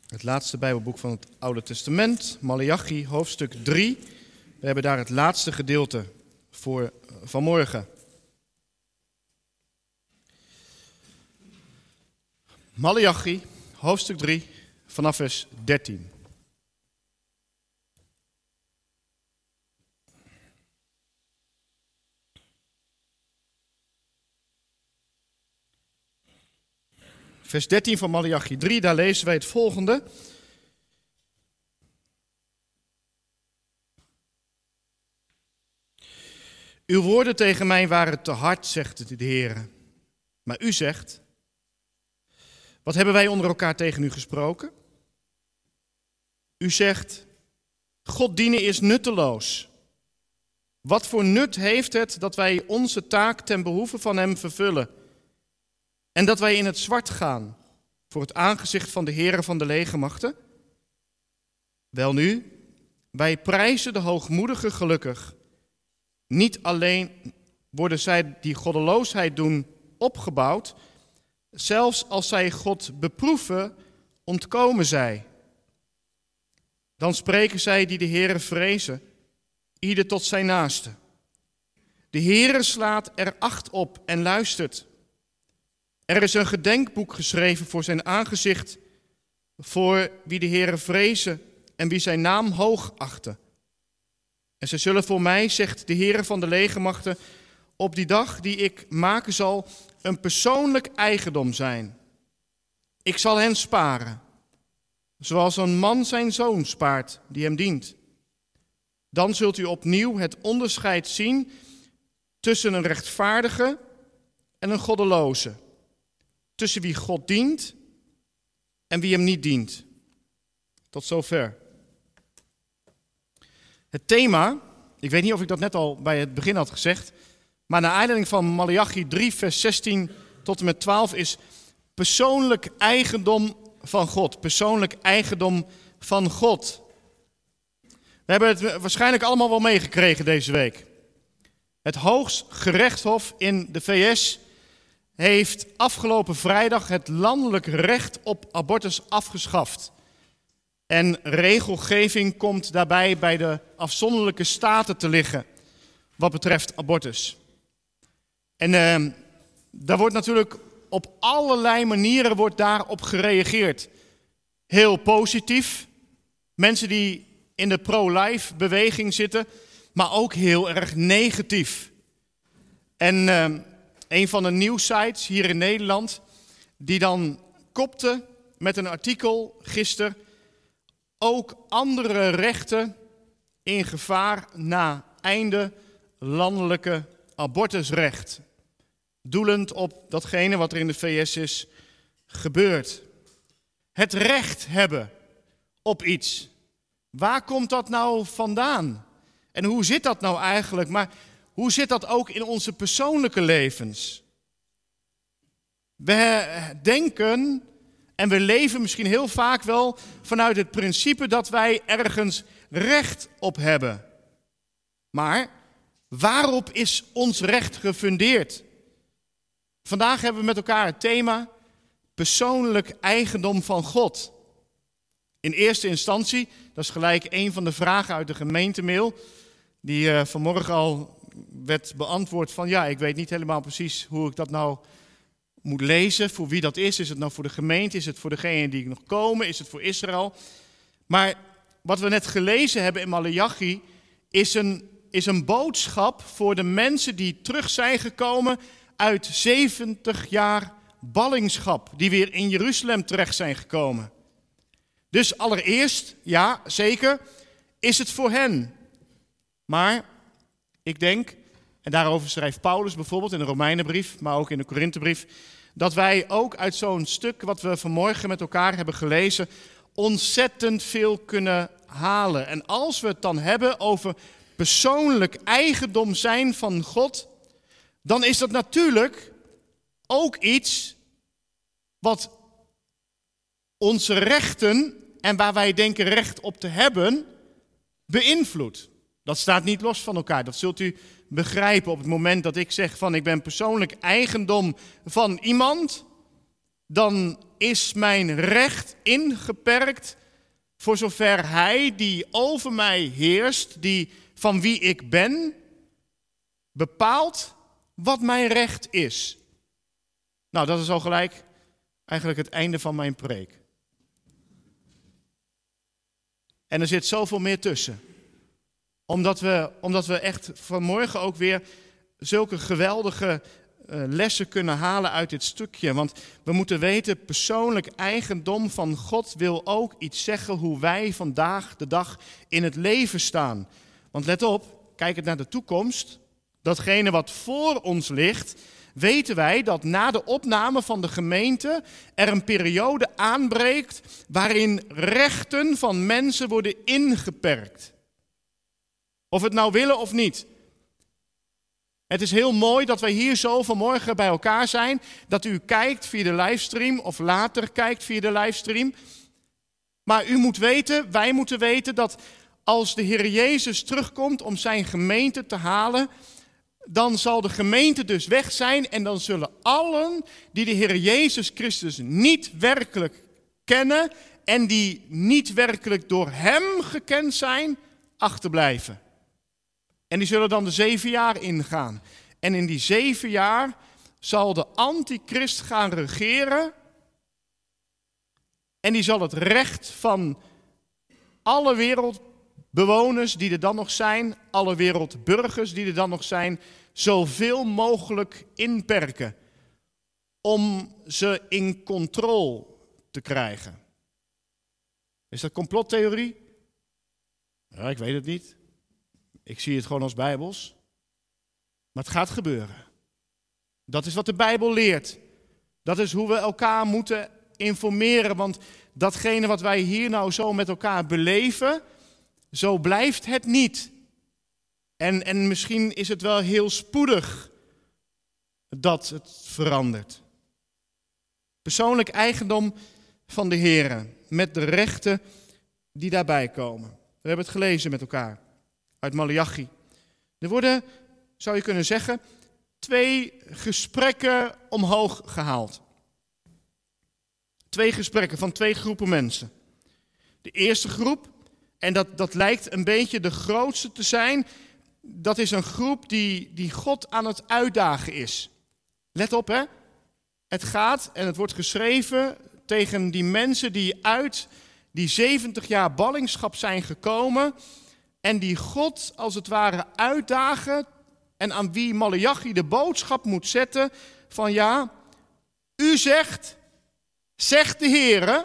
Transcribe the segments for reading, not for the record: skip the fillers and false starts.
Het laatste Bijbelboek van het Oude Testament, Maleachi, hoofdstuk 3. We hebben daar het laatste gedeelte voor vanmorgen. Maleachi, hoofdstuk 3, vanaf vers 13. Vers 13 van Maleachi 3, daar lezen wij het volgende. Uw woorden tegen mij waren te hard, zegt de Heer. Maar u zegt, wat hebben wij onder elkaar tegen u gesproken? U zegt, God dienen is nutteloos. Wat voor nut heeft het dat wij onze taak ten behoeve van hem vervullen? En dat wij in het zwart gaan voor het aangezicht van de Heere van de legermachten? Welnu, wij prijzen de hoogmoedigen gelukkig. Niet alleen worden zij die goddeloosheid doen opgebouwd, zelfs als zij God beproeven, ontkomen zij. Dan spreken zij die de Heere vrezen, ieder tot zijn naaste. De Heere slaat er acht op en luistert. Er is een gedenkboek geschreven voor zijn aangezicht, voor wie de Heere vrezen en wie zijn naam hoog achten. En zij zullen voor mij, zegt de Heere van de legermachten, op die dag die ik maken zal, een persoonlijk eigendom zijn. Ik zal hen sparen, zoals een man zijn zoon spaart die hem dient. Dan zult u opnieuw het onderscheid zien tussen een rechtvaardige en een goddeloze. Tussen wie God dient en wie hem niet dient. Tot zover. Het thema, ik weet niet of ik dat net al bij het begin had gezegd, maar naar aanleiding van Maleachi 3 vers 16 tot en met 12 is persoonlijk eigendom van God. Persoonlijk eigendom van God. We hebben het waarschijnlijk allemaal wel meegekregen deze week. Het Hooggerechtshof in de VS heeft afgelopen vrijdag het landelijk recht op abortus afgeschaft. En regelgeving komt daarbij bij de afzonderlijke staten te liggen wat betreft abortus. En daar wordt natuurlijk op allerlei manieren daarop gereageerd. Heel positief. Mensen die in de pro-life beweging zitten, maar ook heel erg negatief. En een van de nieuwsites hier in Nederland, die dan kopte met een artikel gisteren, ook andere rechten in gevaar na einde landelijke abortusrecht. Doelend op datgene wat er in de VS is gebeurd. Het recht hebben op iets. Waar komt dat nou vandaan? En hoe zit dat nou eigenlijk? Maar hoe zit dat ook in onze persoonlijke levens? We denken en we leven misschien heel vaak wel vanuit het principe dat wij ergens recht op hebben. Maar waarop is ons recht gefundeerd? Vandaag hebben we met elkaar het thema persoonlijk eigendom van God. In eerste instantie, dat is gelijk een van de vragen uit de gemeentemail, die vanmorgen al werd beantwoord van ja, ik weet niet helemaal precies hoe ik dat nou moet lezen, voor wie dat is. Is het nou voor de gemeente? Is het voor degenen die nog komen? Is het voor Israël? Maar wat we net gelezen hebben in Maleachi is een boodschap voor de mensen die terug zijn gekomen uit 70 jaar ballingschap, die weer in Jeruzalem terecht zijn gekomen. Dus allereerst, ja, zeker, is het voor hen. Maar ik denk, en daarover schrijft Paulus bijvoorbeeld in de Romeinenbrief, maar ook in de Korinthebrief, dat wij ook uit zo'n stuk wat we vanmorgen met elkaar hebben gelezen, ontzettend veel kunnen halen. En als we het dan hebben over persoonlijk eigendom zijn van God, dan is dat natuurlijk ook iets wat onze rechten en waar wij denken recht op te hebben, beïnvloedt. Dat staat niet los van elkaar. Dat zult u begrijpen op het moment dat ik zeg van ik ben persoonlijk eigendom van iemand. Dan is mijn recht ingeperkt voor zover hij die over mij heerst, die van wie ik ben, bepaalt wat mijn recht is. Nou, dat is al gelijk eigenlijk het einde van mijn preek. En er zit zoveel meer tussen. Omdat we echt vanmorgen ook weer zulke geweldige lessen kunnen halen uit dit stukje. Want we moeten weten, persoonlijk eigendom van God wil ook iets zeggen hoe wij vandaag de dag in het leven staan. Want let op, kijkend naar de toekomst, datgene wat voor ons ligt, weten wij dat na de opname van de gemeente er een periode aanbreekt waarin rechten van mensen worden ingeperkt. Of het nou willen of niet. Het is heel mooi dat wij hier zo vanmorgen bij elkaar zijn, dat u kijkt via de livestream of later kijkt via de livestream. Maar u moet weten, wij moeten weten dat als de Heer Jezus terugkomt om zijn gemeente te halen, dan zal de gemeente dus weg zijn en dan zullen allen die de Heer Jezus Christus niet werkelijk kennen en die niet werkelijk door hem gekend zijn, achterblijven. En die zullen dan de 7 jaar ingaan. En in die 7 jaar zal de antichrist gaan regeren. En die zal het recht van alle wereldbewoners die er dan nog zijn, alle wereldburgers die er dan nog zijn, zoveel mogelijk inperken. Om ze in controle te krijgen. Is dat complottheorie? Ja, ik weet het niet. Ik zie het gewoon als bijbels. Maar het gaat gebeuren. Dat is wat de Bijbel leert. Dat is hoe we elkaar moeten informeren. Want datgene wat wij hier nou zo met elkaar beleven, zo blijft het niet. En misschien is het wel heel spoedig dat het verandert. Persoonlijk eigendom van de Heer, met de rechten die daarbij komen. We hebben het gelezen met elkaar. Uit Maleachi. Er worden, zou je kunnen zeggen, 2 gesprekken omhoog gehaald. 2 gesprekken van 2 groepen mensen. De eerste groep, en dat lijkt een beetje de grootste te zijn, dat is een groep die God aan het uitdagen is. Let op, hè. Het gaat, en het wordt geschreven tegen die mensen die uit die 70 jaar ballingschap zijn gekomen en die God als het ware uitdagen en aan wie Maleachi de boodschap moet zetten van ja, u zegt de Heere,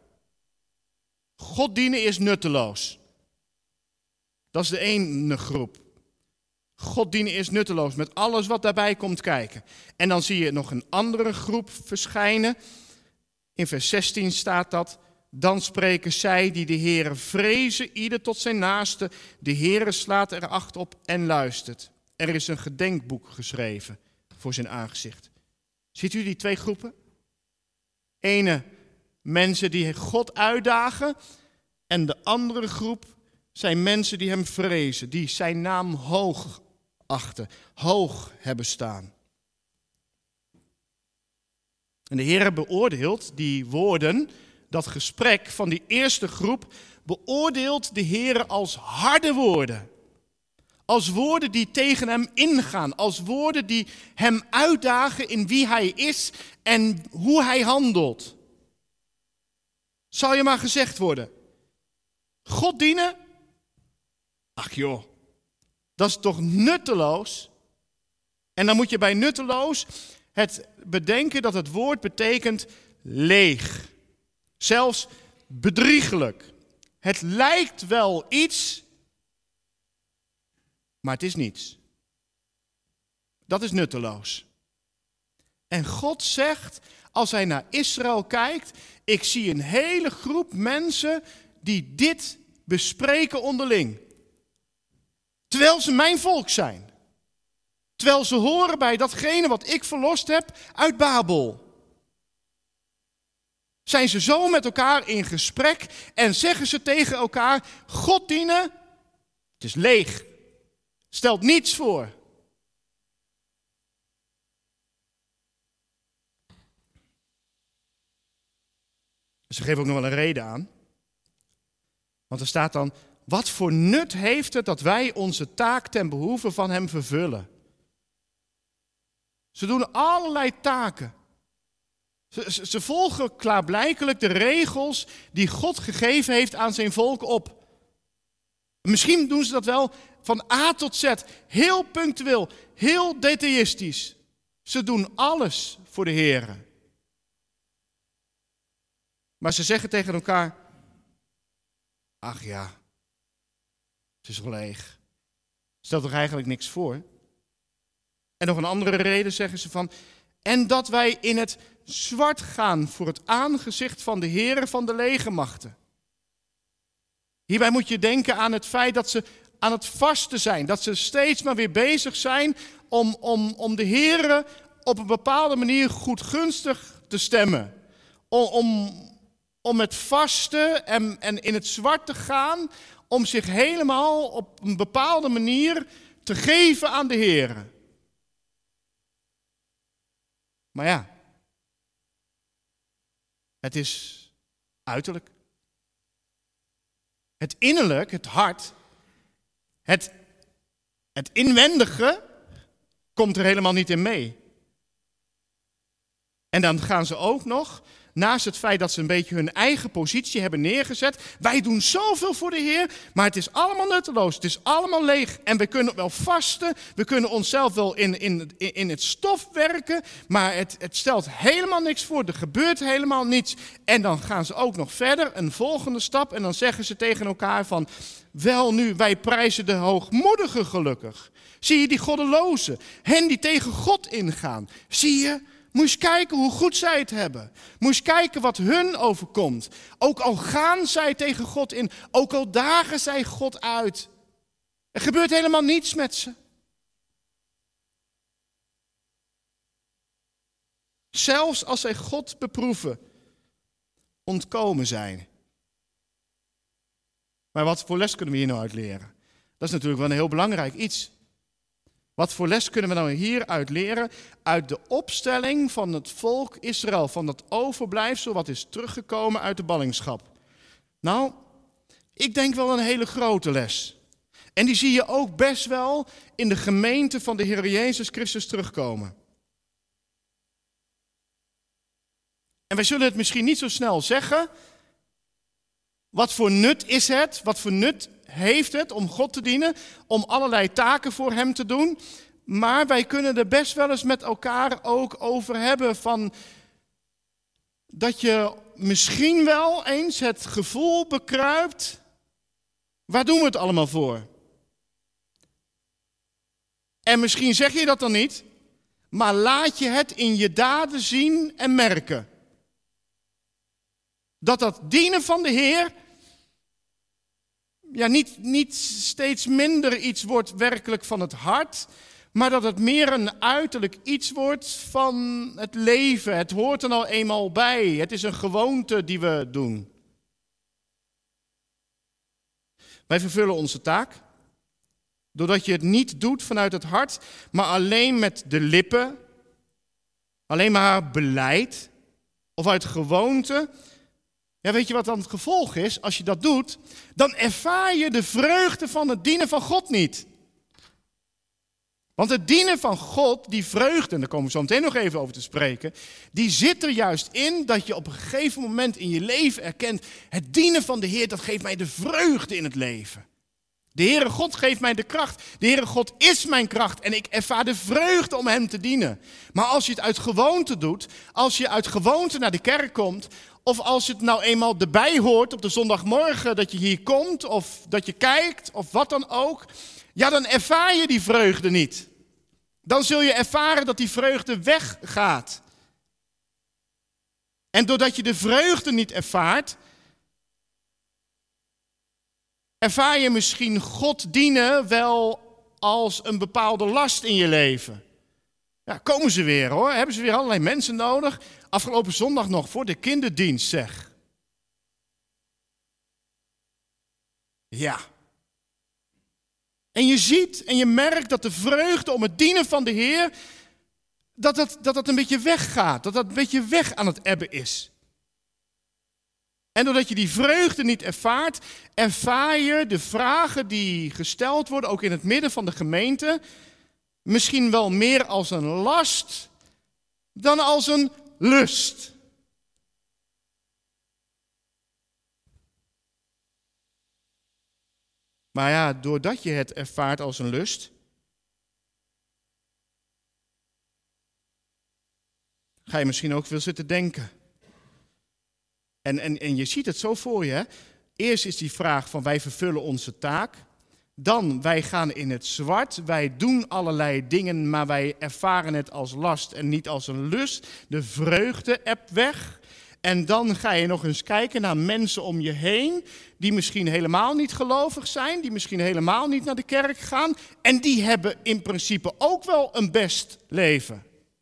God dienen is nutteloos. Dat is de ene groep. God dienen is nutteloos met alles wat daarbij komt kijken. En dan zie je nog een andere groep verschijnen. In vers 16 staat dat. Dan spreken zij die de Heere vrezen, ieder tot zijn naaste. De Heere slaat er acht op en luistert. Er is een gedenkboek geschreven voor zijn aangezicht. Ziet u die 2 groepen? Ene mensen die God uitdagen en de andere groep zijn mensen die hem vrezen, die zijn naam hoog achten, hoog hebben staan. En de Heer beoordeelt die woorden, dat gesprek van die eerste groep, beoordeelt de Heer als harde woorden. Als woorden die tegen hem ingaan, als woorden die hem uitdagen in wie hij is en hoe hij handelt. Zal je maar gezegd worden, God dienen? Ach joh, dat is toch nutteloos? En dan moet je bij nutteloos het bedenken dat het woord betekent leeg. Zelfs bedriegelijk. Het lijkt wel iets, maar het is niets. Dat is nutteloos. En God zegt, als hij naar Israël kijkt, ik zie een hele groep mensen die dit bespreken onderling. Terwijl ze mijn volk zijn. Terwijl ze horen bij datgene wat ik verlost heb uit Babel. Zijn ze zo met elkaar in gesprek en zeggen ze tegen elkaar, God dienen, het is leeg. Stelt niets voor. Ze geven ook nog wel een reden aan. Want er staat dan, wat voor nut heeft het dat wij onze taak ten behoeve van hem vervullen? Ze doen allerlei taken. Ze volgen klaarblijkelijk de regels die God gegeven heeft aan zijn volk op. Misschien doen ze dat wel van A tot Z, heel punctueel, heel detailistisch. Ze doen alles voor de Heer. Maar ze zeggen tegen elkaar, ach ja, het is wel leeg. Stelt toch eigenlijk niks voor? En nog een andere reden zeggen ze van, en dat wij in het zwart gaan voor het aangezicht van de Heere van de legermachten. Hierbij moet je denken aan het feit dat ze aan het vasten zijn. Dat ze steeds maar weer bezig zijn om de Heere op een bepaalde manier goedgunstig te stemmen. Om het vasten en in het zwart te gaan, om zich helemaal op een bepaalde manier te geven aan de Heere. Maar ja, het is uiterlijk. Het innerlijk, het hart, het inwendige komt er helemaal niet in mee. En dan gaan ze ook nog, naast het feit dat ze een beetje hun eigen positie hebben neergezet. Wij doen zoveel voor de Heer, maar het is allemaal nutteloos. Het is allemaal leeg. En we kunnen wel vasten, we kunnen onszelf wel in het stof werken, maar het stelt helemaal niks voor. Er gebeurt helemaal niets. En dan gaan ze ook nog verder, een volgende stap. En dan zeggen ze tegen elkaar van, wel nu, wij prijzen de hoogmoedigen gelukkig. Zie je die goddelozen, hen die tegen God ingaan. Zie je? Moet je eens kijken hoe goed zij het hebben. Moet je eens kijken wat hun overkomt. Ook al gaan zij tegen God in, ook al dagen zij God uit. Er gebeurt helemaal niets met ze. Zelfs als zij God beproeven, ontkomen zij. Maar wat voor les kunnen we hier nou uit leren? Dat is natuurlijk wel een heel belangrijk iets. Wat voor les kunnen we nou hieruit leren? Uit de opstelling van het volk Israël, van dat overblijfsel wat is teruggekomen uit de ballingschap. Nou, ik denk wel een hele grote les. En die zie je ook best wel in de gemeente van de Heer Jezus Christus terugkomen. En wij zullen het misschien niet zo snel zeggen. Wat voor nut is het? Wat voor nut heeft het om God te dienen? Om allerlei taken voor hem te doen? Maar wij kunnen er best wel eens met elkaar ook over hebben van dat je misschien wel eens het gevoel bekruipt, waar doen we het allemaal voor? En misschien zeg je dat dan niet, maar laat je het in je daden zien en merken. Dat dienen van de Heer niet steeds minder iets wordt werkelijk van het hart, maar dat het meer een uiterlijk iets wordt van het leven. Het hoort er nou eenmaal bij. Het is een gewoonte die we doen. Wij vervullen onze taak, doordat je het niet doet vanuit het hart, maar alleen met de lippen, alleen maar beleid of uit gewoonte. Ja, weet je wat dan het gevolg is? Als je dat doet, dan ervaar je de vreugde van het dienen van God niet. Want het dienen van God, die vreugde, en daar komen we zo meteen nog even over te spreken, die zit er juist in dat je op een gegeven moment in je leven erkent, het dienen van de Heer, dat geeft mij de vreugde in het leven. De Heere God geeft mij de kracht. De Heere God is mijn kracht en ik ervaar de vreugde om hem te dienen. Maar als je het uit gewoonte doet, als je uit gewoonte naar de kerk komt, of als het nou eenmaal erbij hoort op de zondagmorgen dat je hier komt, of dat je kijkt, of wat dan ook, ja, dan ervaar je die vreugde niet. Dan zul je ervaren dat die vreugde weggaat. En doordat je de vreugde niet ervaart, ervaar je misschien God dienen wel als een bepaalde last in je leven. Ja, komen ze weer hoor, hebben ze weer allerlei mensen nodig. Afgelopen zondag nog voor de kinderdienst zeg. Ja. En je ziet en je merkt dat de vreugde om het dienen van de Heer, dat een beetje weggaat. Dat een beetje weg aan het ebben is. En doordat je die vreugde niet ervaart, ervaar je de vragen die gesteld worden, ook in het midden van de gemeente, misschien wel meer als een last dan als een lust. Maar ja, doordat je het ervaart als een lust, ga je misschien ook veel zitten denken. En je ziet het zo voor je. Hè? Eerst is die vraag van wij vervullen onze taak. Dan wij gaan in het zwart. Wij doen allerlei dingen, maar wij ervaren het als last en niet als een lust. De vreugde ebt weg. En dan ga je nog eens kijken naar mensen om je heen die misschien helemaal niet gelovig zijn, die misschien helemaal niet naar de kerk gaan. En die hebben in principe ook wel een best leven.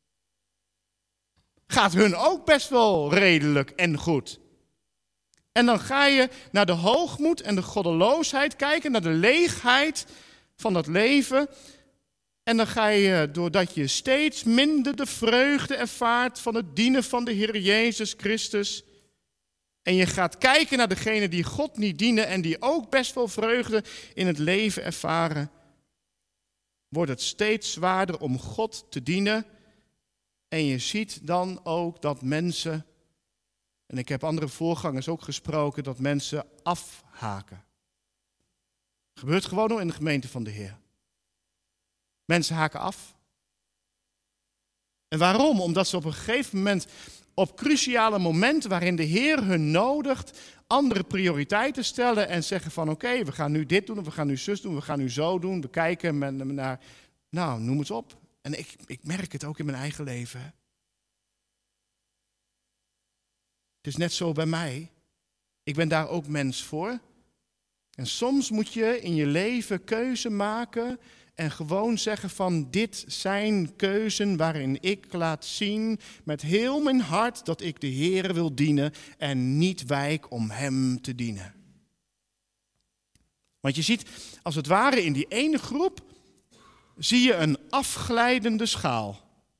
Gaat hun ook best wel redelijk en goed. En dan ga je naar de hoogmoed en de goddeloosheid kijken, naar de leegheid van dat leven. En dan ga je, doordat je steeds minder de vreugde ervaart van het dienen van de Heer Jezus Christus. En je gaat kijken naar degenen die God niet dienen en die ook best wel vreugde in het leven ervaren. Wordt het steeds zwaarder om God te dienen. En je ziet dan ook dat mensen, en ik heb andere voorgangers ook gesproken, dat mensen afhaken. Dat gebeurt gewoon nog in de gemeente van de Heer. Mensen haken af. En waarom? Omdat ze op een gegeven moment, op cruciale momenten waarin de Heer hun nodigt, andere prioriteiten stellen en zeggen van oké, we gaan nu dit doen, we gaan nu zus doen, we gaan nu zo doen. We kijken naar, nou, noem het op. En ik merk het ook in mijn eigen leven. Hè. Het is net zo bij mij. Ik ben daar ook mens voor. En soms moet je in je leven keuze maken en gewoon zeggen van dit zijn keuzen waarin ik laat zien met heel mijn hart dat ik de Heer wil dienen en niet wijk om Hem te dienen. Want je ziet, als het ware in die ene groep, zie je een afglijdende schaal.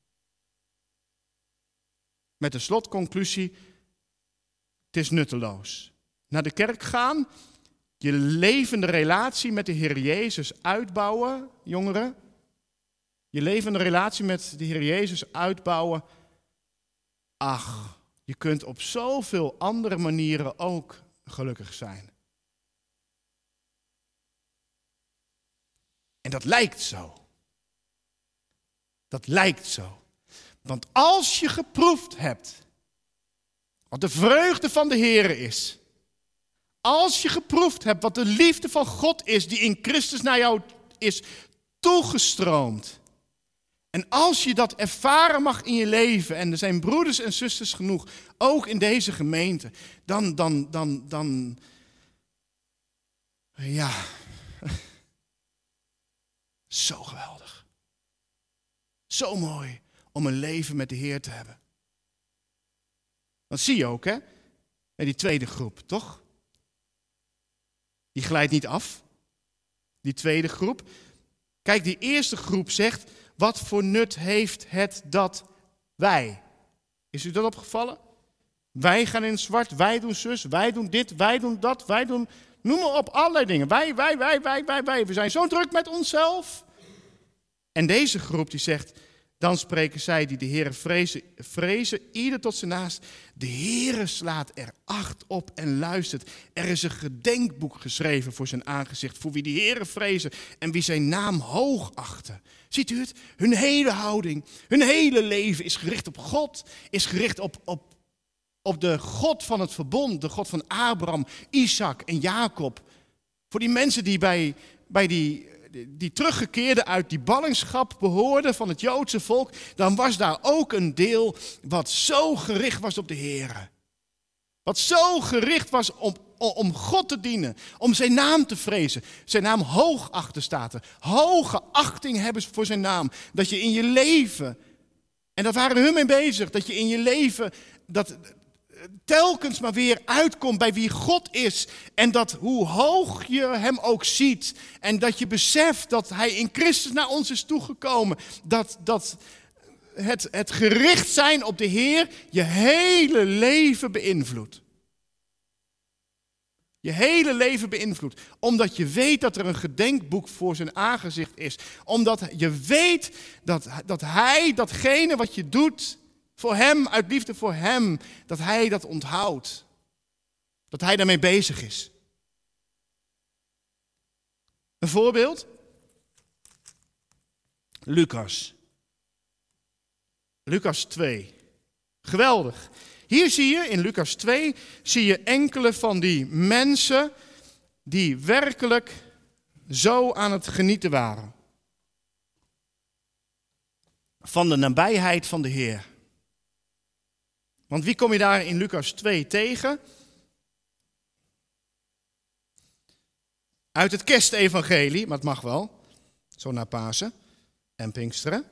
Met de slotconclusie, het is nutteloos. Naar de kerk gaan, je levende relatie met de Heer Jezus uitbouwen, jongeren. Je levende relatie met de Heer Jezus uitbouwen. Ach, je kunt op zoveel andere manieren ook gelukkig zijn. En dat lijkt zo. Dat lijkt zo. Want als je geproefd hebt wat de vreugde van de Heer is, als je geproefd hebt wat de liefde van God is die in Christus naar jou is toegestroomd, en als je dat ervaren mag in je leven, en er zijn broeders en zusters genoeg, ook in deze gemeente, dan ja, zo geweldig. Zo mooi om een leven met de Heer te hebben. Dat zie je ook, hè? Bij die tweede groep, toch? Die glijdt niet af. Die tweede groep. Kijk, die eerste groep zegt, wat voor nut heeft het dat wij? Is u dat opgevallen? Wij gaan in zwart, wij doen zus, wij doen dit, wij doen dat, wij doen, noem maar op, allerlei dingen. Wij. We zijn zo druk met onszelf. En deze groep die zegt, dan spreken zij die de Heere vrezen, ieder tot zijn naast. De Heere slaat er acht op en luistert. Er is een gedenkboek geschreven voor zijn aangezicht, voor wie de Heere vrezen en wie zijn naam hoog achten. Ziet u het? Hun hele houding, hun hele leven is gericht op God, is gericht op de God van het verbond, de God van Abraham, Isaac en Jacob. Voor die mensen die bij die teruggekeerden uit die ballingschap behoorden van het Joodse volk, dan was daar ook een deel wat zo gericht was op de Heer. Wat zo gericht was om God te dienen, om zijn naam te vrezen. Zijn naam hoog achter staat er. Hoge achting hebben voor zijn naam. Dat je in je leven, en daar waren hun mee bezig, dat je in je leven dat telkens maar weer uitkomt bij wie God is. En dat hoe hoog je hem ook ziet. En dat je beseft dat hij in Christus naar ons is toegekomen. Dat het gericht zijn op de Heer je hele leven beïnvloedt. Je hele leven beïnvloedt. Omdat je weet dat er een gedenkboek voor zijn aangezicht is. Omdat je weet dat hij datgene wat je doet voor hem, uit liefde voor hem, dat hij dat onthoudt. Dat hij daarmee bezig is. Een voorbeeld? Lucas 2. Geweldig. Hier zie je, in Lucas 2, zie je enkele van die mensen die werkelijk zo aan het genieten waren. Van de nabijheid van de Heer. Want wie kom je daar in Lucas 2 tegen? Uit het kerstevangelie, maar het mag wel, zo na Pasen en Pinksteren.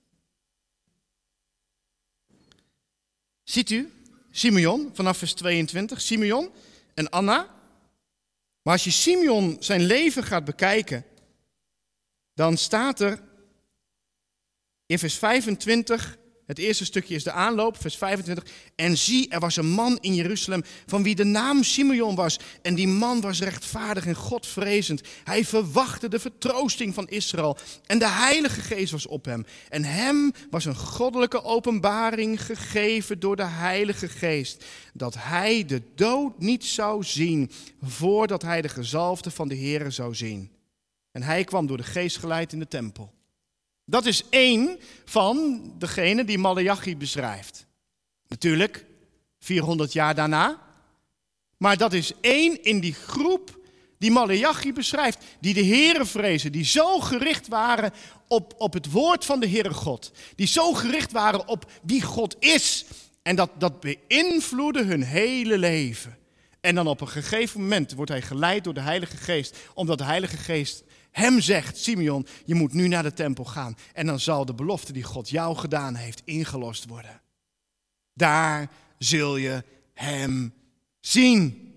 Ziet u, Simeon, vanaf vers 22, Simeon en Anna. Maar als je Simeon zijn leven gaat bekijken, dan staat er in vers 25, het eerste stukje is de aanloop, vers 25. En zie, er was een man in Jeruzalem van wie de naam Simeon was. En die man was rechtvaardig en godvrezend. Hij verwachtte de vertroosting van Israël. En de Heilige Geest was op hem. En hem was een goddelijke openbaring gegeven door de Heilige Geest. Dat hij de dood niet zou zien voordat hij de gezalfde van de Here zou zien. En hij kwam door de Geest geleid in de tempel. Dat is één van degene die Maleachi beschrijft. Natuurlijk, 400 jaar daarna. Maar dat is één in die groep die Maleachi beschrijft. Die de Heere vrezen, die zo gericht waren op het woord van de Heere God. Die zo gericht waren op wie God is. En dat beïnvloedde hun hele leven. En dan op een gegeven moment wordt hij geleid door de Heilige Geest. Omdat de Heilige Geest hem zegt, Simeon, je moet nu naar de tempel gaan. En dan zal de belofte die God jou gedaan heeft ingelost worden. Daar zul je hem zien.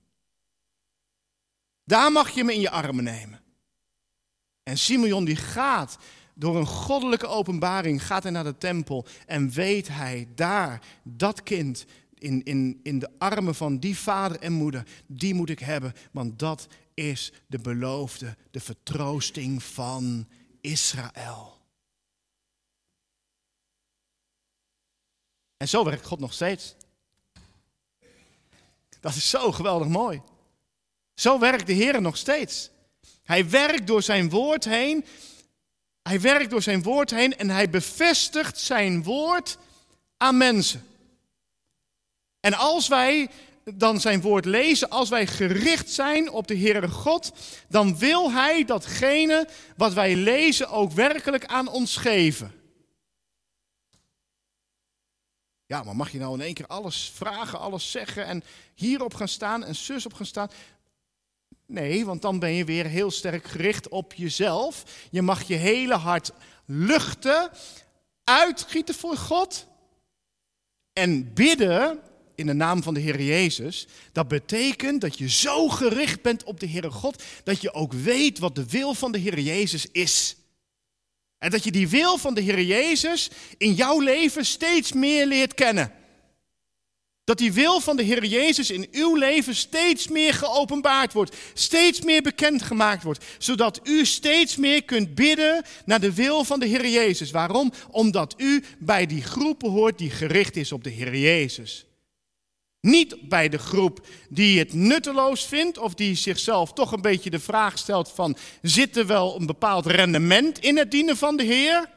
Daar mag je hem in je armen nemen. En Simeon die gaat door een goddelijke openbaring, gaat hij naar de tempel. En weet hij daar, dat kind in de armen van die vader en moeder, die moet ik hebben. Want dat is de beloofde, de vertroosting van Israël. En zo werkt God nog steeds. Dat is zo geweldig mooi. Zo werkt de Heer nog steeds. Hij werkt door zijn woord heen. Hij werkt door zijn woord heen en hij bevestigt zijn woord aan mensen. En als wij dan zijn woord lezen, als wij gericht zijn op de Heere God, dan wil hij datgene wat wij lezen ook werkelijk aan ons geven. Ja, maar mag je nou in één keer alles vragen, alles zeggen en hierop gaan staan en zus op gaan staan? Nee, want dan ben je weer heel sterk gericht op jezelf. Je mag je hele hart luchten, uitgieten voor God en bidden in de naam van de Heer Jezus. Dat betekent dat je zo gericht bent op de Heere God, dat je ook weet wat de wil van de Heer Jezus is. En dat je die wil van de Heer Jezus in jouw leven steeds meer leert kennen. Dat die wil van de Heer Jezus in uw leven steeds meer geopenbaard wordt. Steeds meer bekendgemaakt wordt. Zodat u steeds meer kunt bidden naar de wil van de Heer Jezus. Waarom? Omdat u bij die groep hoort die gericht is op de Heer Jezus. Niet bij de groep die het nutteloos vindt of die zichzelf toch een beetje de vraag stelt van, zit er wel een bepaald rendement in het dienen van de Heer?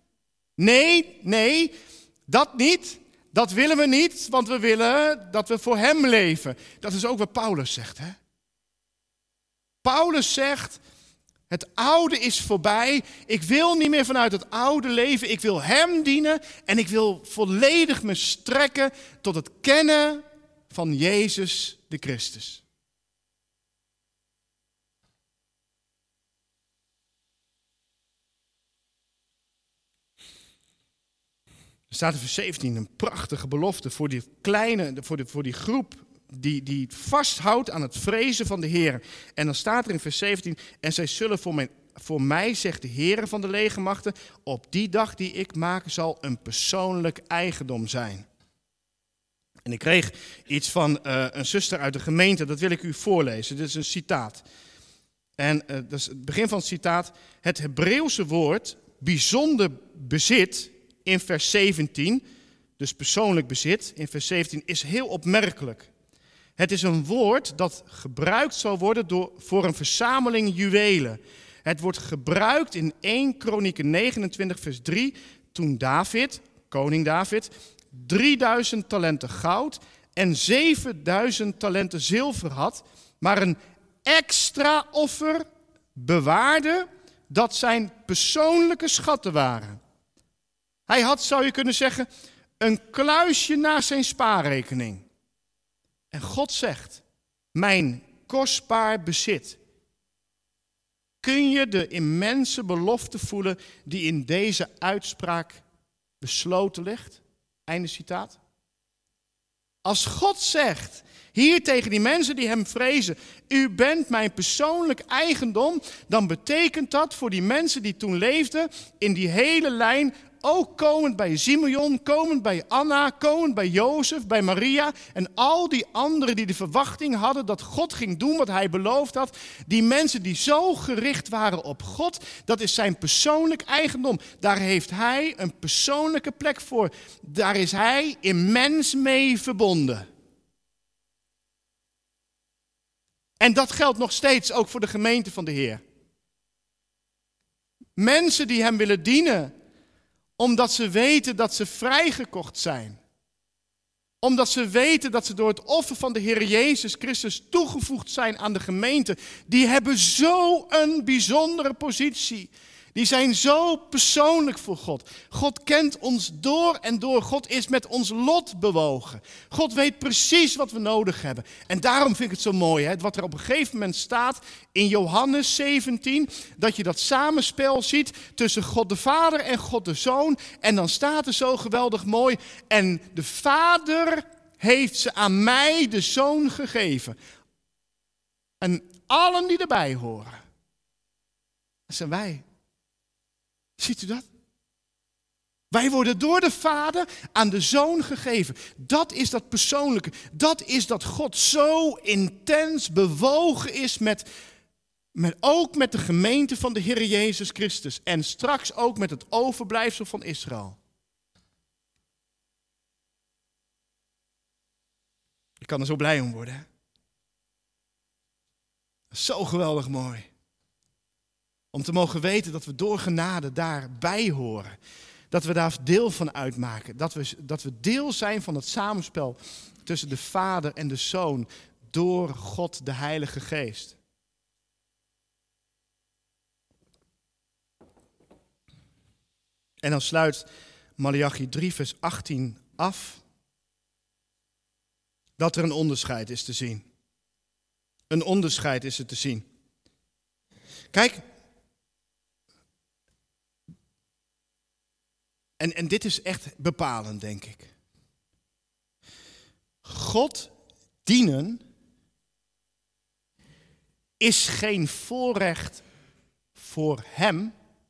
Nee, dat niet. Dat willen we niet, want we willen dat we voor hem leven. Dat is ook wat Paulus zegt. Hè? Paulus zegt, het oude is voorbij. Ik wil niet meer vanuit het oude leven. Ik wil hem dienen en ik wil volledig me strekken tot het kennen van Jezus de Christus. Er staat in vers 17 een prachtige belofte voor die kleine, voor die groep die vasthoudt aan het vrezen van de Heer. En dan staat er in vers 17, en zij zullen voor mij, zegt de Heer van de legermachten, op die dag die ik maak zal een persoonlijk eigendom zijn. En ik kreeg iets van een zuster uit de gemeente, dat wil ik u voorlezen. Dit is een citaat. En dat is het begin van het citaat. Het Hebreeuwse woord bijzonder bezit in vers 17, dus persoonlijk bezit in vers 17, is heel opmerkelijk. Het is een woord dat gebruikt zal worden voor een verzameling juwelen. Het wordt gebruikt in 1 Kronieken 29 vers 3, toen David, koning David, 3000 talenten goud en 7000 talenten zilver had, maar een extra offer bewaarde dat zijn persoonlijke schatten waren. Hij had, zou je kunnen zeggen, een kluisje naast zijn spaarrekening. En God zegt, mijn kostbaar bezit. Kun je de immense belofte voelen die in deze uitspraak besloten ligt? Einde citaat. Als God zegt, hier tegen die mensen die hem vrezen, u bent mijn persoonlijk eigendom, dan betekent dat voor die mensen die toen leefden, in die hele lijn, ook komend bij Simeon, komend bij Anna, komend bij Jozef, bij Maria en al die anderen die de verwachting hadden dat God ging doen wat hij beloofd had. Die mensen die zo gericht waren op God, dat is zijn persoonlijk eigendom. Daar heeft hij een persoonlijke plek voor. Daar is hij immens mee verbonden. En dat geldt nog steeds ook voor de gemeente van de Heer. Mensen die hem willen dienen, omdat ze weten dat ze vrijgekocht zijn. Omdat ze weten dat ze door het offer van de Heer Jezus Christus toegevoegd zijn aan de gemeente. Die hebben zo'n bijzondere positie. Die zijn zo persoonlijk voor God. God kent ons door en door. God is met ons lot bewogen. God weet precies wat we nodig hebben. En daarom vind ik het zo mooi, wat er op een gegeven moment staat in Johannes 17. Dat je dat samenspel ziet tussen God de Vader en God de Zoon. En dan staat er zo geweldig mooi. En de Vader heeft ze aan mij, de Zoon, gegeven. En allen die erbij horen. Dat zijn wij. Ziet u dat? Wij worden door de Vader aan de Zoon gegeven. Dat is dat persoonlijke. Dat is dat God zo intens bewogen is ook met de gemeente van de Heer Jezus Christus. En straks ook met het overblijfsel van Israël. Ik kan er zo blij om worden. Hè? Zo geweldig mooi. Om te mogen weten dat we door genade daarbij horen. Dat we daar deel van uitmaken. Dat we deel zijn van het samenspel tussen de Vader en de Zoon. Door God de Heilige Geest. En dan sluit Maleachi 3 vers 18 af. Dat er een onderscheid is te zien. Een onderscheid is er te zien. Kijk. En dit is echt bepalend, denk ik. God dienen is geen voorrecht voor hem,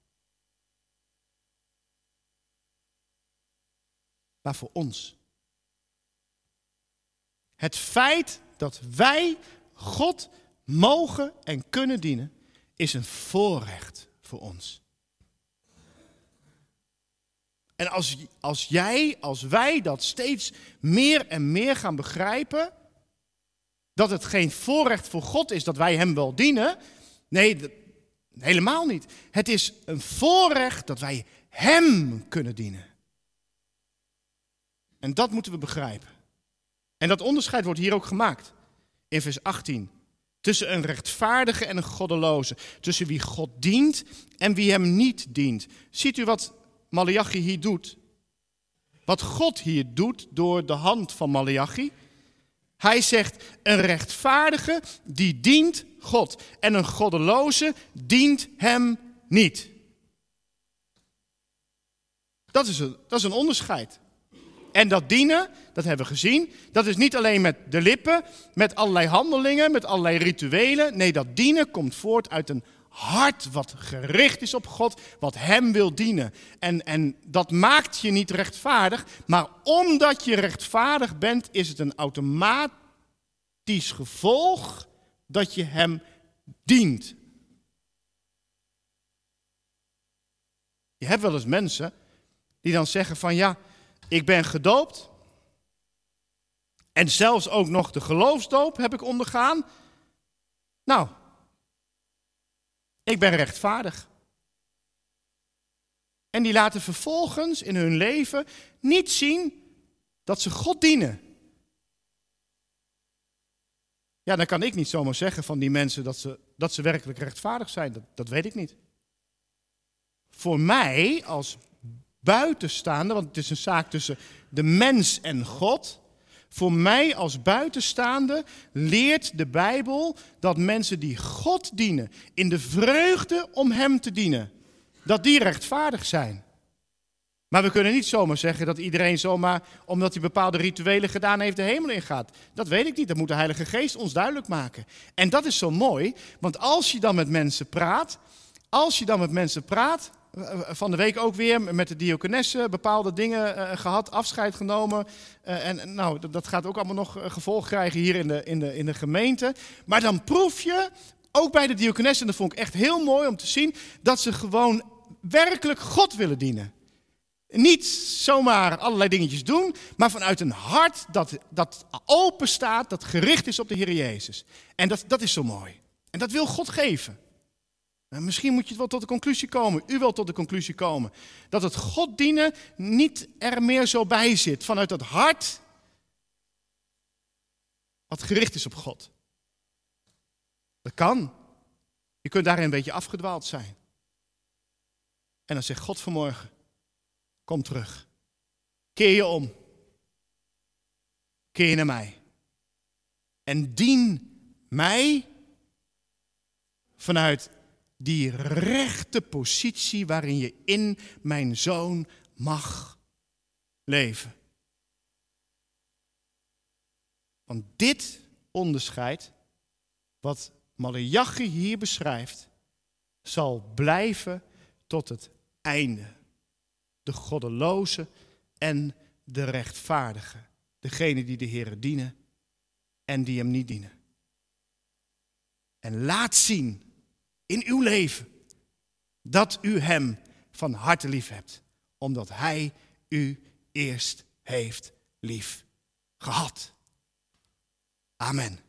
maar voor ons. Het feit dat wij God mogen en kunnen dienen, is een voorrecht voor ons. En als wij dat steeds meer en meer gaan begrijpen, dat het geen voorrecht voor God is dat wij hem wel dienen. Nee, helemaal niet. Het is een voorrecht dat wij hem kunnen dienen. En dat moeten we begrijpen. En dat onderscheid wordt hier ook gemaakt. In vers 18. Tussen een rechtvaardige en een goddeloze. Tussen wie God dient en wie hem niet dient. Ziet u wat Maleachi hier doet? Wat God hier doet door de hand van Maleachi. Hij zegt, een rechtvaardige die dient God. En een goddeloze dient hem niet. Dat is een onderscheid. En dat dienen, dat hebben we gezien, dat is niet alleen met de lippen, met allerlei handelingen, met allerlei rituelen. Nee, dat dienen komt voort uit een hart wat gericht is op God, wat hem wil dienen. En dat maakt je niet rechtvaardig, maar omdat je rechtvaardig bent, is het een automatisch gevolg dat je hem dient. Je hebt wel eens mensen die dan zeggen van ja, ik ben gedoopt en zelfs ook nog de geloofsdoop heb ik ondergaan. Nou, ik ben rechtvaardig. En die laten vervolgens in hun leven niet zien dat ze God dienen. Ja, dan kan ik niet zomaar zeggen van die mensen dat ze werkelijk rechtvaardig zijn. Dat weet ik niet. Voor mij als buitenstaander, want het is een zaak tussen de mens en God. Voor mij als buitenstaander leert de Bijbel dat mensen die God dienen, in de vreugde om hem te dienen, dat die rechtvaardig zijn. Maar we kunnen niet zomaar zeggen dat iedereen zomaar, omdat hij bepaalde rituelen gedaan heeft, de hemel ingaat. Dat weet ik niet, dat moet de Heilige Geest ons duidelijk maken. En dat is zo mooi, want als je dan met mensen praat, van de week ook weer met de diakonessen bepaalde dingen gehad, afscheid genomen. En nou, dat gaat ook allemaal nog gevolg krijgen hier in de gemeente. Maar dan proef je, ook bij de diakonessen, en dat vond ik echt heel mooi om te zien, dat ze gewoon werkelijk God willen dienen. Niet zomaar allerlei dingetjes doen, maar vanuit een hart dat open staat, dat gericht is op de Heer Jezus. En dat is zo mooi. En dat wil God geven. Misschien moet je wel tot de conclusie komen, u wel tot de conclusie komen, dat het God dienen niet er meer zo bij zit. Vanuit dat hart wat gericht is op God. Dat kan. Je kunt daarin een beetje afgedwaald zijn. En dan zegt God vanmorgen, kom terug. Keer je om. Keer je naar mij. En dien mij vanuit die rechte positie waarin je in mijn zoon mag leven. Want dit onderscheid, wat Maleachi hier beschrijft, zal blijven tot het einde. De goddeloze en de rechtvaardige. Degene die de Heere dienen en die hem niet dienen. En laat zien in uw leven dat u hem van harte lief hebt. Omdat hij u eerst heeft lief gehad. Amen.